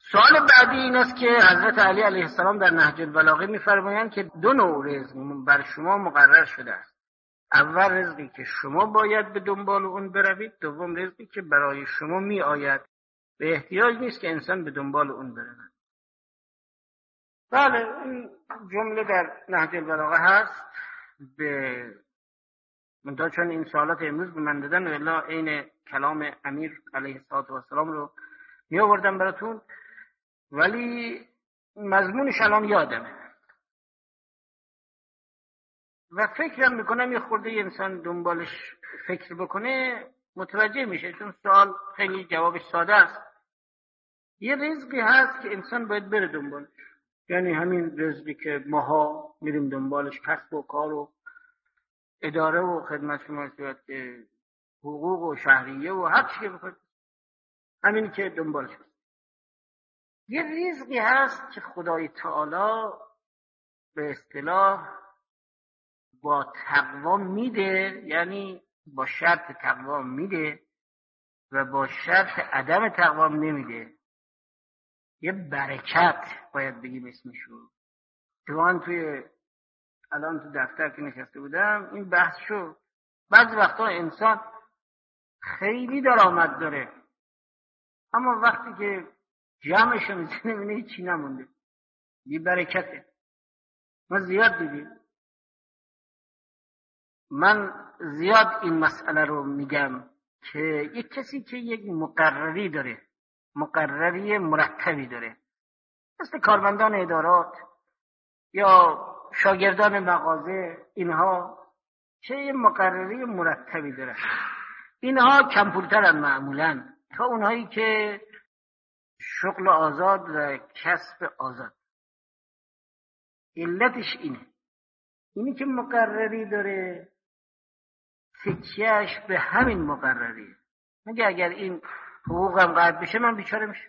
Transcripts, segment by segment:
سوال بعدی این است که حضرت علی علیه السلام در نهج البلاغه می‌فرمایند که دو نوع رزق بر شما مقرر شده است. اول رزقی که شما باید به دنبال اون بروید، دوم رزقی که برای شما می آید، به احتیاج نیست که انسان به دنبال اون برود. بله این جمله در نهج البلاغه هست. به منتها چون این سوالات امروز به من دادن و الا عین کلام امیر علیه السلام رو می آوردم براتون، ولی مضمونش الان یادمه و فکرم میکنم یه خورده انسان دنبالش فکر بکنه متوجه میشه، چون سوال خیلی جوابش ساده است. یه رزقی هست که انسان باید بره دنبالش، یعنی همین رزقی که ماها میریم دنبالش، کسب و کار و اداره و خدمت شما صورت حقوق و شهریه و هر چی که بخواید، همینی که دنبالش هست. یه رزقی هست که خدای تعالی به اصطلاح با تقوا میده، یعنی با شرط تقوا میده و با شرط عدم تقوا نمیده. یه برکت باید بگیم اسمشو. من الان تو دفتر که نشسته بودم این بحث شد. بعضی وقتا انسان خیلی درآمد داره اما وقتی که جمعش میزنه میبینه هیچی نمونده، بی برکته. ما زیاد دیدیم، من زیاد این مسئله رو میگم که یک کسی که یک مقرری داره، مقرری مرتبی داره، مثل کارمندان ادارات یا شاگردان مغازه، اینها چه یک مقرری مرتبی داره، اینها کم پولترن معمولاً تا اونهایی که شغل آزاد و کسب آزاد. علتش اینی که مقرری داره تکیهش به همین مقرریه. مگه اگر این حقوقم قطع بشه من بیچاره میشم.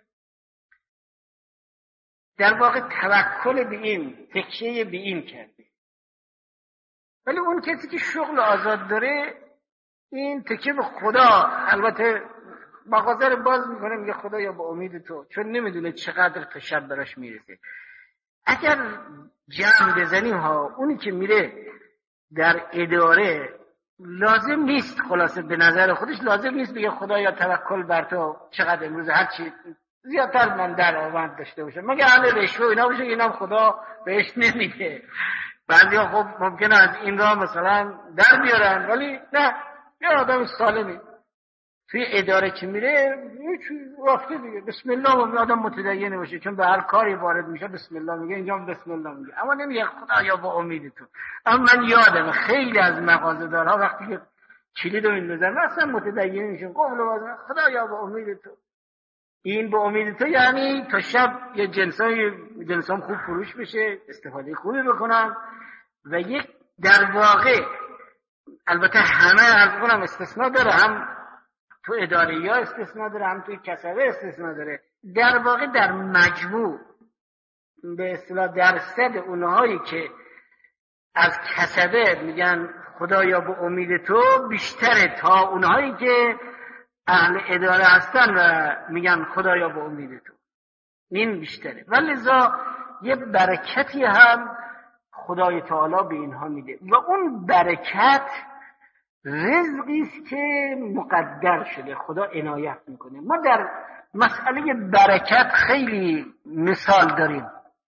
در واقع توکل به این، تکیه به این کرده. ولی اون کسی که شغل آزاد داره این تکیه به خدا، البته مغازه رو باز میکنه میگه خدایا با امید تو، چون نمیدونه چقدر تا شب براش میرسه. اگر جمع بزنیم ها، اونی که میره در اداره لازم نیست، خلاصه به نظر خودش لازم نیست بگه خدایا توکل بر تو، چقدر امروز هرچی زیادتر من درآمد داشته باشه، مگه اهل رشوه اینا باشه، اینم خدا بهش نمیده. بعضیا خب ممکنه از این راه مثلا در بیارن، ولی نه، یه آدم سالمی توی اداره که میره رفته دیگه بسم الله، آدم متدین باشه، چون به هر کاری وارد میشه بسم الله میگه، اینجا بسم الله میگه، اما نمیگه خدایا با امید تو. اما من یادم خیلی از مغازه‌دارها وقتی که کلید رو میندازن اصلا متدین میشن، قول و خدایا با امید تو. این با امید تو یعنی تا شب یه جنسام خوب فروش بشه، استفاده خوبی بکنن و یک در واقع، البته همه از اونم استثناء داره، هم تو اداری ها استثناء داره، هم توی کسبه استثناء داره، در واقع در مجموع به اصطلاح درصد اونهایی که از کسبه میگن خدایا با امید تو بیشتره تا اونهایی که اهل اداره هستن و میگن خدایا با امید تو، این بیشتره. ولذا یه برکتی هم خدای تعالی به اینها میده و اون برکت رزقی است که مقدر شده، خدا عنایت میکنه. ما در مسئله برکت خیلی مثال داریم.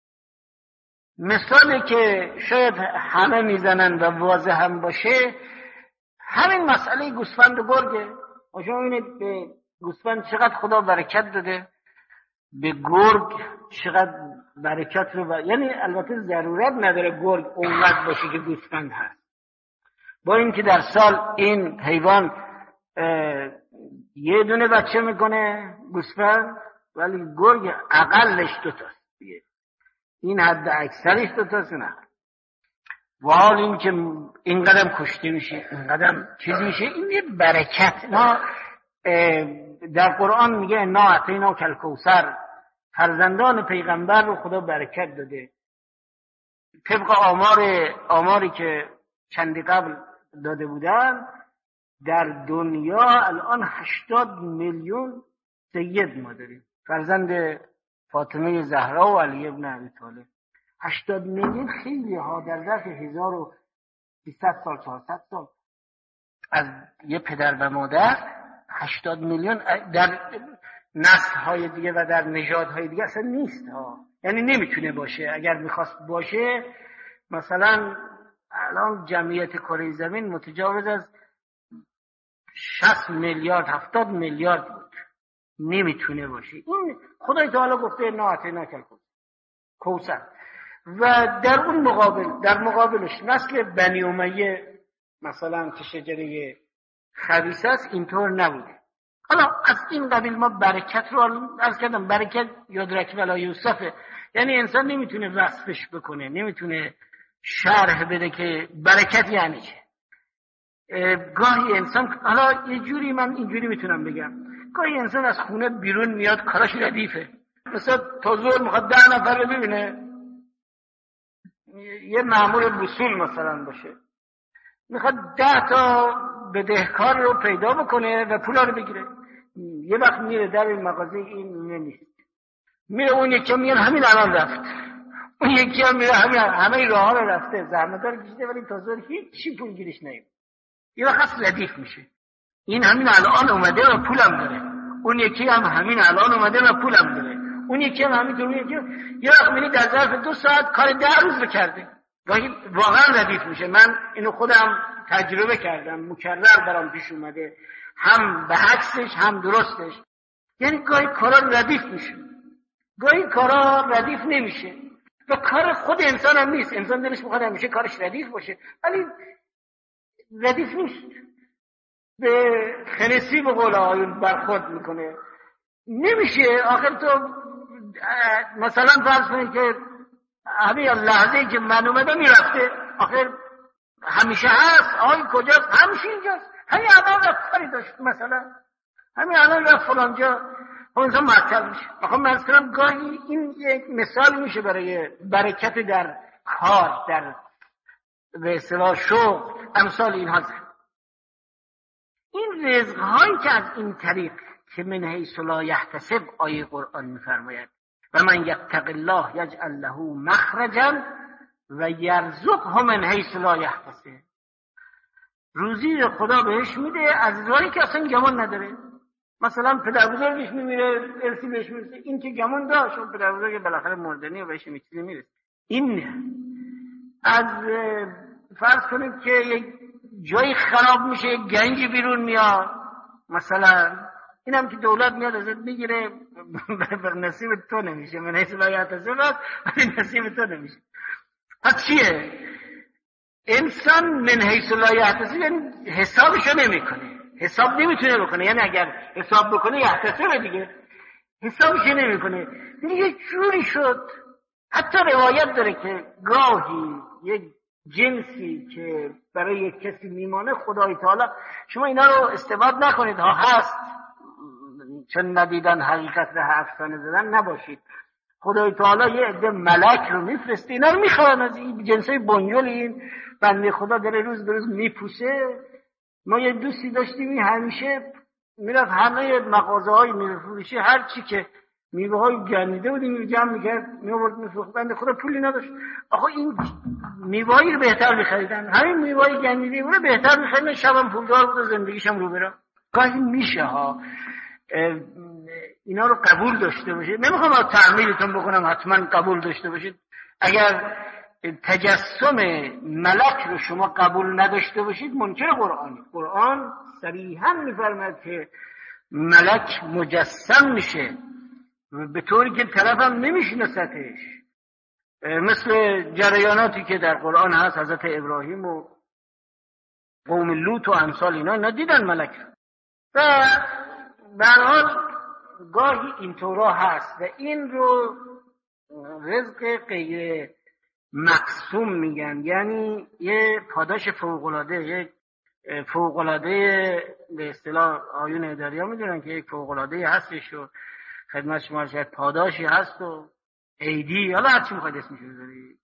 مثالی که شاید همه میزنن و واضح هم باشه همین مسئله گوسفند و گرگه. شما ببینید به گوسفند چقدر خدا برکت داده، به گرگ چقدر برکت رو یعنی البته ضرورت نداره گرگ اونقدر باشه که گوسفند هست، با اینکه در سال این حیوان یه دونه بچه میکنه گوسفند، ولی گرگ اقلش 2 تاست، این حد اکثرش 2 تاست. نه و حال این که این قدم کشته میشه، این قدم چیز میشه، این یه برکت. ما در قرآن میگه انا اعطینا کالکوثر، فرزندان پیغمبر رو خدا برکت داده. طبق آماری که چندی قبل داده بودن در دنیا الان 80 میلیون سید ما داریم، فاطمه زهرا و علی ابن ابی طالب. 80 میلیون خیلی ها در ظرف 1300 سال 400 سال از یه پدر و مادر 80 میلیون در نسل های دیگه و در نژادهای دیگه اصلا نیست ها. یعنی نمیتونه باشه. اگر میخواست باشه مثلا الان جمعیت کره زمین متجاوز از 60 میلیارد 70 میلیارد بود. نمیتونه باشه. این خدای تعالی گفته نه اعطیناک الکوثر. و در اون مقابلش نسل بنی امیه مثلا که شجره خبیث است اینطور نبوده. حالا از این قبیل ما برکت رو عرض کردم. برکت یادرک ولا یوسفه، یعنی انسان نمیتونه وصفش بکنه، نمیتونه شرح بده که برکت یعنی چه. گاهی انسان، حالا یه جوری من اینجوری میتونم بگم، گاهی انسان از خونه بیرون میاد کاراش ردیفه، مثلا تا ظهر میخواد 10 نفر رو ببینه، یه مأمور وصول مثلا باشه، میخواد 10 تا بدهکار رو پیدا بکنه و پولا رو بگیره. یه وقت میره در این مغازه، این نیست، میره اون یکی میاد همین الان رفت، اون یکی هم میره همه راه ها رو رفته، زحمت‌دار کشیده ولی تا ظهر هیچ پول گیرش نمیاد. یه وقت ردیف میشه، این همین الان اومده و پولم داره، اون یکی هم همین الان اومده و پولم داره، اون یکی هم همین طور. یه وقت میره در ظرف 2 ساعت کار 10 روز رو کرده. گاهی واقعا ردیف میشه. من اینو خودم تجربه کردم، مکرر برام پیش اومده، هم به عکسش هم درستش. یعنی گاهی کارا ردیف میشه، گاهی کارا ردیف نمیشه و کار خود انسان هم نیست. انسان دلش میخواد همیشه کارش ردیف باشه ولی ردیف نیست، به خنسی به قول آقایون برخورد میکنه. نمیشه. آخر تو مثلا فرض کنید که همین لحظه‌ای که من اومدم میرفته، آخر همیشه هست. آقای کجاست؟ همیشه اینجاست. همین الان رفت کاری داشت، مثلا همین الان رفت فلانجا، اونجا مرکز میشه. آخه من اصلا گاهی این یک مثال میشه برای برکت در کار، در به اصطلاح شغل، امثال اینها زن. این رزق هایی که از این طریق که من حیث لا یحتسب آیه قرآن میفرماید و من یتق الله یجعل له مخرجا و یرزقه من حیث لا یحتسب، روزی رو خدا بهش میده از راهی که اصلا گمان نداره. مثلا پدر بزرگش میمیره، ارثی بهش میرسه، این که گمان داشت، اون پدر بزرگ بالاخره مردنی و بهش چیزی میرسه. این از فرض کنید که یک جایی خراب میشه، یک گنج بیرون میاد مثلا، اینم که دولت میاد ازت میگیره، بر نصیب تو نمیشه، من حیث لا یحتسب ولی نصیب تو نمیشه. پس چیه؟ انسان من حیث لا یحتسب یعنی حسابشو نمیکنه، حساب نمیتونه بکنه. یعنی اگر حساب بکنه یحتسب دیگه، حسابشو نمیکنه دیگه. جوری شد. حتی روایت داره که گاهی یک جنسی که برای یک کسی میمانه، خدای تعالی، شما اینا رو استباد نکنید ها، هست، چون ندیدن حقیقت رو افسانه زدن نباشید. خدای تعالی یه عده ملک رو میفرسته، اینا رو میخوان از این جنسای بنیول. این بنده خدا داره روز به روز میپوسه. ما یه دوستی داشتیم همیشه میرفت همه مغازه های میفروشی، هر چی که میوه های گندیده بودیم جمع میکرد میورد میفروخت. بنده خدا پولی نداشت. آخه این میوه هایی رو بهتر میخریدن، همین میوه های گندیده رو بهتر میخریدن، شبم پولدار بود و زندگیشم رو برم. گاهی میشه ها اینا رو قبول داشته باشید. نمیخوام تعمیلتون بکنم حتما قبول داشته باشید. اگر تجسم ملک رو شما قبول نداشته باشید منکر قرآن صریحا میفرماید که ملک مجسم میشه به طوری که طرف هم نمیشناستش، مثل جریاناتی که در قرآن هست. حضرت ابراهیم و قوم لوط و امثال اینا دیدن ملک رو. و به هر حال گاهی اینطورا هست و این رو رزق غیر مقسوم میگن، یعنی یه پاداش فوق‌العاده، یک فوق‌العاده به اصطلاح آیون اداریا میدونن که یک فوق‌العاده هستش و خدمت شما شاید پاداشی هست و عیدی، حالا هر چی میخواید اسمش بذارید،